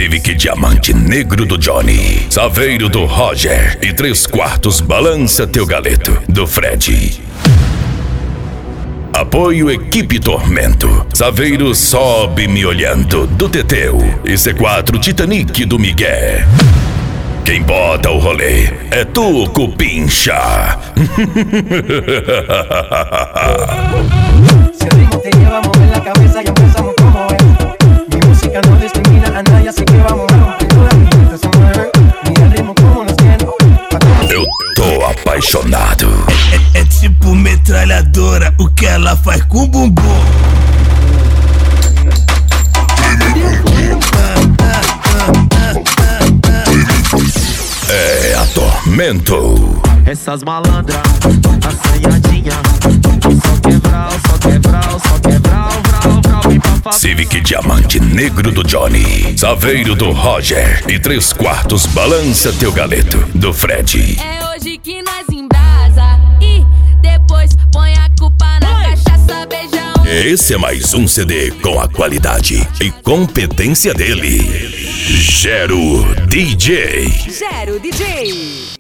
Civic Diamante Negro do Johnny, Saveiro do Roger e 3/4 Balança Teu Galeto do Fred. Apoio Equipe Tormento, Saveiro Sobe Me Olhando do Teteu e C4 Titanic do Miguel. Quem bota o rolê é tu, Cupincha. Si el ritmo te lleva a mover la cabeza, ya empezamos como es. Mi música no discrimina a nadie, así que vamos a romper toda mi gente se mueve. Mira el ritmo como nos tiene. Eu tô apaixonado. É tipo metralhadora, o que ela faz com o bumbum. É a Tormento. Essas malandras, assanhadinha. Só quebral, só quebral, só quebral, vral, vral, vem pra favela. Civic Diamante Negro do Johnny, Saveiro do Roger e 3/4 Balança Teu Galeto do Fred. É hoje que nós embrasa e depois põe a culpa na cachaça, beijão. Esse é mais um CD com a qualidade e competência dele, Gero DJ. Gero DJ.